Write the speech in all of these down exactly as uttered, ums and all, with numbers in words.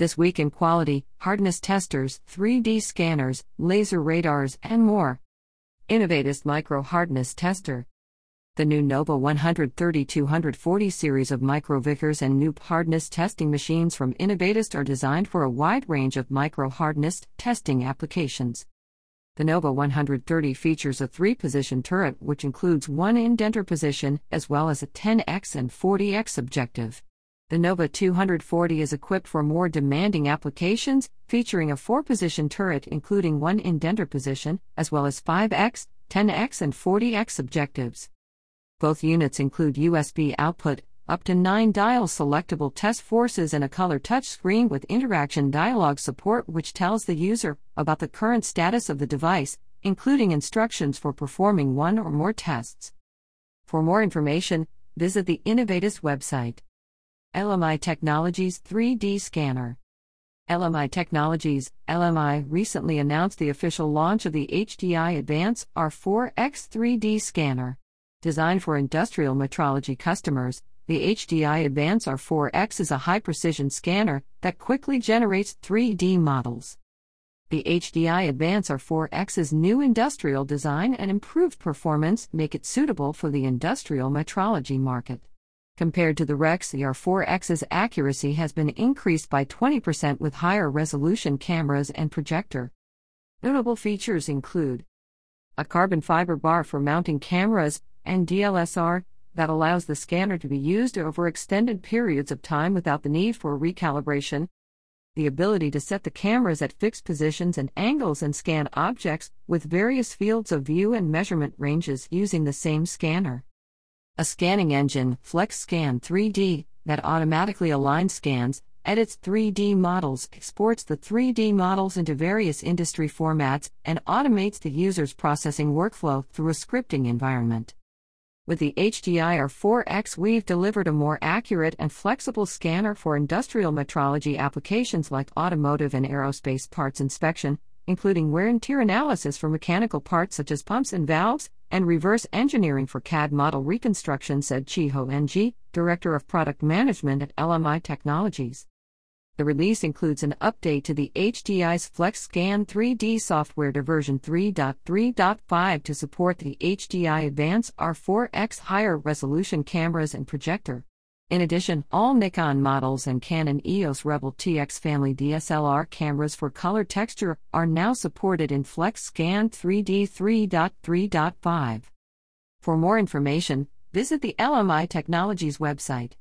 This week in quality, hardness testers, three D scanners, laser radars, and more. Innovatist Micro Hardness Tester. The new Nova one thirty two forty series of micro-Vickers and N U P hardness testing machines from Innovatist are designed for a wide range of micro-hardness testing applications. The Nova one thirty features a three-position turret which includes one indenter position, as well as a ten x and forty x objective. The Nova two forty is equipped for more demanding applications, featuring a four-position turret including one indenter position, as well as five x, ten x and forty x objectives. Both units include U S B output, up to nine dial selectable test forces, and a color touchscreen with interaction dialog support which tells the user about the current status of the device, including instructions for performing one or more tests. For more information, visit the Innovatist website. L M I Technologies three D Scanner. L M I Technologies, L M I recently announced the official launch of the H D I Advance R four X three D Scanner. Designed for industrial metrology customers, the H D I Advance R four X is a high-precision scanner that quickly generates three D models. The H D I Advance R four X's new industrial design and improved performance make it suitable for the industrial metrology market. Compared to the Rex, the R four X's accuracy has been increased by twenty percent with higher resolution cameras and projector. Notable features include a carbon fiber bar for mounting cameras and D L S R that allows the scanner to be used over extended periods of time without the need for recalibration, the ability to set the cameras at fixed positions and angles and scan objects with various fields of view and measurement ranges using the same scanner, a scanning engine, FlexScan three D, that automatically aligns scans, edits three D models, exports the three D models into various industry formats, and automates the user's processing workflow through a scripting environment. With the H D I R four X, we've delivered a more accurate and flexible scanner for industrial metrology applications like automotive and aerospace parts inspection, including wear and tear analysis for mechanical parts such as pumps and valves, and reverse engineering for C A D model reconstruction, said Chiho Ng, Director of Product Management at L M I Technologies. The release includes an update to the H D I's FlexScan three D software to version three point three point five to support the H D I Advance R four X higher resolution cameras and projector. In addition, all Nikon models and Canon E O S Rebel T X family D S L R cameras for color texture are now supported in FlexScan three D three point three point five. For more information, visit the L M I Technologies website.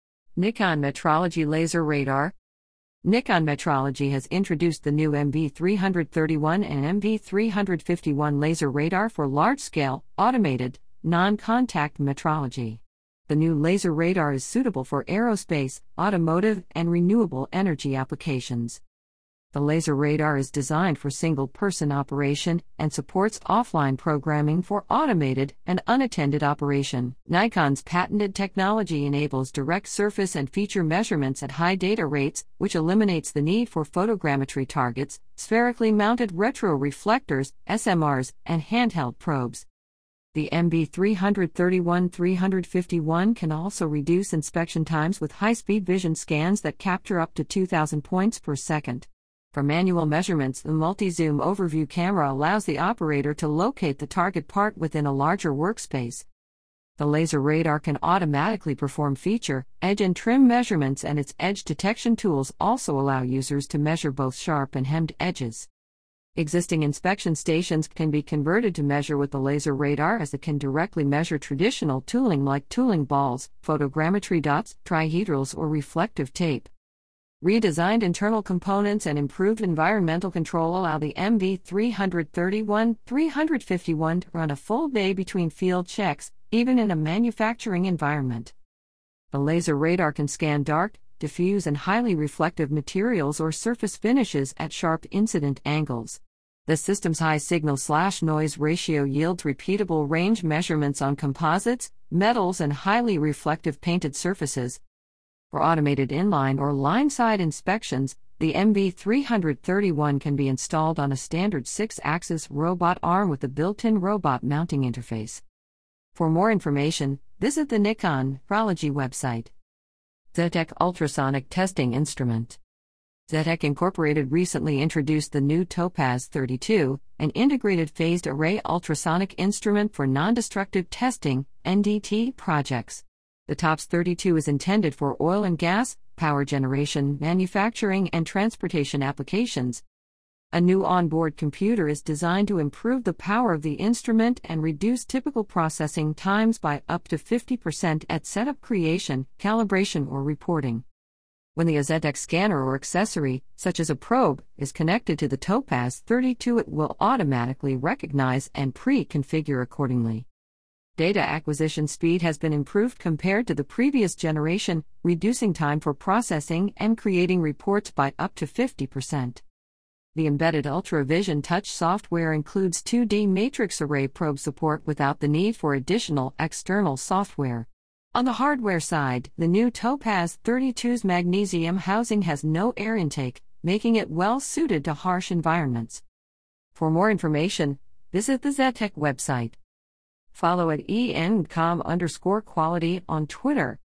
Nikon Metrology Laser Radar. Nikon Metrology has introduced the new M V three thirty-one and M V three fifty-one laser radar for large-scale, automated, non-contact metrology. The new laser radar is suitable for aerospace, automotive, and renewable energy applications. The laser radar is designed for single-person operation and supports offline programming for automated and unattended operation. Nikon's patented technology enables direct surface and feature measurements at high data rates, which eliminates the need for photogrammetry targets, spherically mounted retroreflectors, S M Rs, and handheld probes. The M V three thirty-one three fifty-one can also reduce inspection times with high-speed vision scans that capture up to two thousand points per second. For manual measurements, the multi-zoom overview camera allows the operator to locate the target part within a larger workspace. The laser radar can automatically perform feature, edge and trim measurements, and its edge detection tools also allow users to measure both sharp and hemmed edges. Existing inspection stations can be converted to measure with the laser radar, as it can directly measure traditional tooling like tooling balls, photogrammetry dots, trihedrals, or reflective tape. Redesigned internal components and improved environmental control allow the M V three thirty-one three fifty-one to run a full day between field checks, even in a manufacturing environment. The laser radar can scan dark, diffuse, and highly reflective materials or surface finishes at sharp incident angles. The system's high signal-slash-noise ratio yields repeatable range measurements on composites, metals, and highly reflective painted surfaces. For automated inline or line-side inspections, the M V three thirty-one can be installed on a standard six-axis robot arm with a built-in robot mounting interface. For more information, visit the Nikon Metrology website. Zetec Ultrasonic Testing Instrument. Zetec Incorporated recently introduced the new Topaz thirty-two, an integrated phased array ultrasonic instrument for non-destructive testing (N D T) projects. The TOPS thirty-two is intended for oil and gas, power generation, manufacturing, and transportation applications. A new onboard computer is designed to improve the power of the instrument and reduce typical processing times by up to fifty percent at setup creation, calibration, or reporting. When the Zetec scanner or accessory, such as a probe, is connected to the Topaz thirty-two, it will automatically recognize and pre-configure accordingly. Data acquisition speed has been improved compared to the previous generation, reducing time for processing and creating reports by up to fifty percent. The embedded UltraVision Touch software includes two D matrix array probe support without the need for additional external software. On the hardware side, the new Topaz thirty-two's magnesium housing has no air intake, making it well suited to harsh environments. For more information, visit the Zetec website. Follow at encom underscore quality on Twitter.